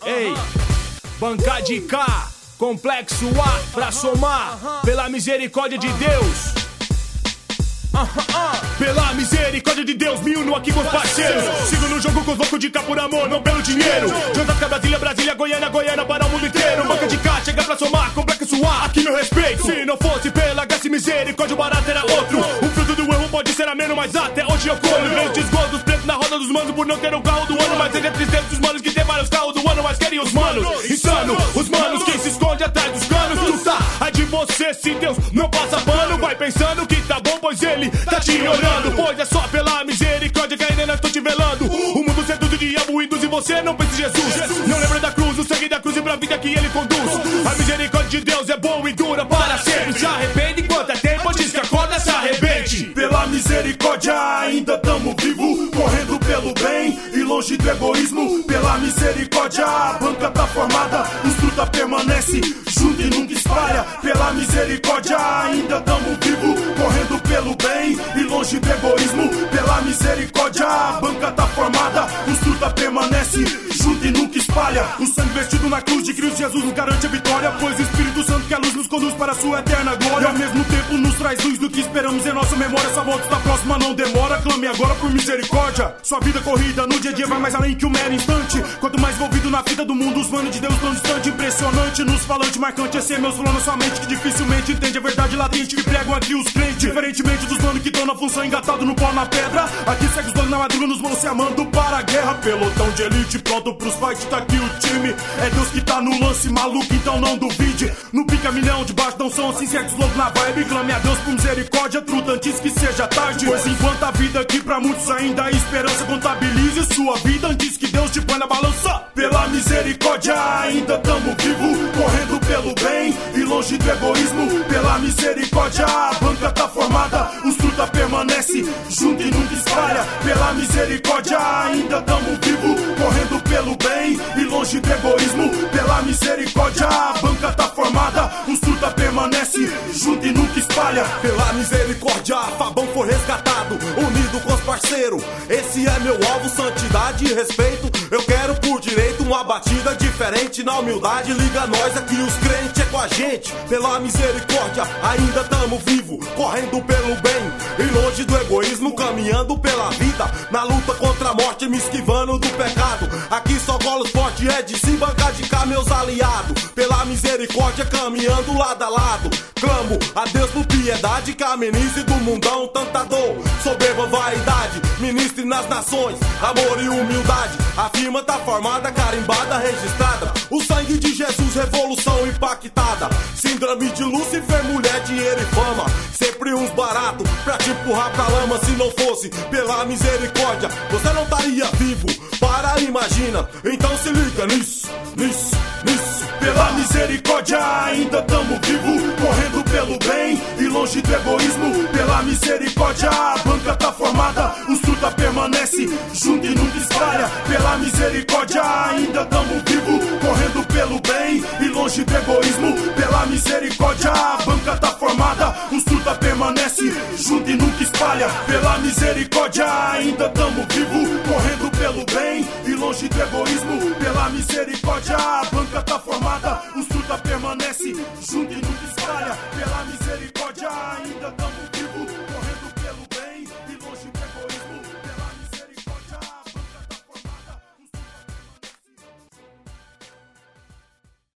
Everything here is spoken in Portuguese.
Ei, banca de K, complexo A pra somar, pela misericórdia de Deus. Pela misericórdia de Deus, me uno aqui com os parceiros. Sigo no jogo com os loucos de cá por amor, não pelo dinheiro. Josafka, Brasília, Brasília, Goiânia, Goiânia, para o mundo inteiro. Banca de cá, chega pra somar, complexo A, aqui meu respeito. Se não fosse pela graça e misericórdia, o barato era outro. O fruto do erro pode ser ameno, mas até hoje eu colho. Vejo desgosto pretos na roda dos manos por não ter o carro do ano. Mas seja tristeza dos manos que tem vários carros do ano, mas querem os manos. Insano, os manos que se esconde atrás dos canos. Tu tá, ai de você, se Deus não passa pano. Vai pensando que tá bom, pois ele tá te olhando. Pois é só pela misericórdia que ainda não estou te velando. O mundo seduz o diabo, induz e você não pensa em Jesus. Não lembra da cruz, o sangue da cruz e pra vida que ele conduz. A misericórdia de Deus é boa e dura para sempre. Se arrepende enquanto é tempo, diz que acorda, se arrebente. Pela misericórdia ainda tamo vivo, correndo pelo bem e longe do egoísmo. Pela misericórdia a banca tá formada, os fruta permanece junto e nunca espalha. Pela misericórdia ainda tamo vivo, correndo pelo bem e longe do egoísmo. Pela misericórdia a banca tá formada, os fruta permanece junto e nunca espalha. O sangue vestido na cruz de Cristo Jesus nos garante a vitória, pois o Espírito Santo que a luz nos conduz para a sua eterna glória. E ao mesmo tempo nos traz luz do que esperamos em nossa memória. Essa volta está próxima, não demora, clame agora por misericórdia. Sua vida corrida no dia a dia vai mais além que um mero instante. Quanto mais envolvido na vida do mundo, os manos de Deus tão distante. Impressionante, nos falante marcante, esse é meus falando somente que dificilmente entende a verdade latente que pregam aqui os crentes. Diferentemente dos manos que estão na função engatado no pau na pedra, aqui segue os donos na madruga, nos manos se amando para a guerra. Pelotão de elite pronto pros fight, tá aqui o time. É Deus que tá no lance maluco, então não duvide. No pica milhão, debaixo não são assim, segue os loucos na vibe. Clame a Deus por misericórdia, truta antes que seja tarde. Pois enquanto a vida aqui pra muitos ainda há esperança, contabilize sua vida antes que Deus te põe na balança. Pela misericórdia ainda tamo vivo, correndo pelo bem e longe do egoísmo. Pela misericórdia a banca tá formada, os fruta permanece junto e nunca espalha. Pela misericórdia ainda tamo vivo, correndo pelo bem e longe do egoísmo. Pela misericórdia a banca tá formada, os fruta permanece junto e nunca espalha. Pela misericórdia Fabão foi resgatado, unido com os parceiros. Esse é meu alvo, santidade e respeito. Eu quero por direito uma batida diferente. Na humildade liga nós aqui, os crentes é com a gente. Pela misericórdia ainda tamo vivo, correndo pelo bem e longe do egoísmo, caminhando pela vida, na luta contra a morte, me esquivando do pecado. Aqui só golos forte, é de se bancar de cá, meus aliados. Pela misericórdia caminhando lado a lado, clamo a Deus por piedade, que amenize do mundão tanta dor, soberba vaidade, ministre nas nações, amor e humildade. A firma tá formada, carimbada, registrada, o sangue de Jesus, revolução impactada. Síndrome de Lúcifer, mulher, dinheiro e fama, sempre uns baratos pra te empurrar pra lama. Se não fosse pela misericórdia, você não estaria vivo, para, imagina. Então se liga nisso, nisso, nisso. Pela misericórdia ainda tamo vivo, correndo pelo bem e longe do egoísmo. Pela misericórdia a banca tá formada, os fruta permanece junto e nunca espalha. Pela misericórdia ainda tamo vivo, correndo pelo bem e longe do egoísmo. Pela misericórdia a banca tá formada, os fruta permanece junto e nunca espalha. Pela misericórdia ainda tamo vivo, correndo pelo bem e longe do egoísmo. Pela misericórdia a banca tá formada, os fruta permanece junto e nunca espalha. Pela misericórdia ainda tamo vivo.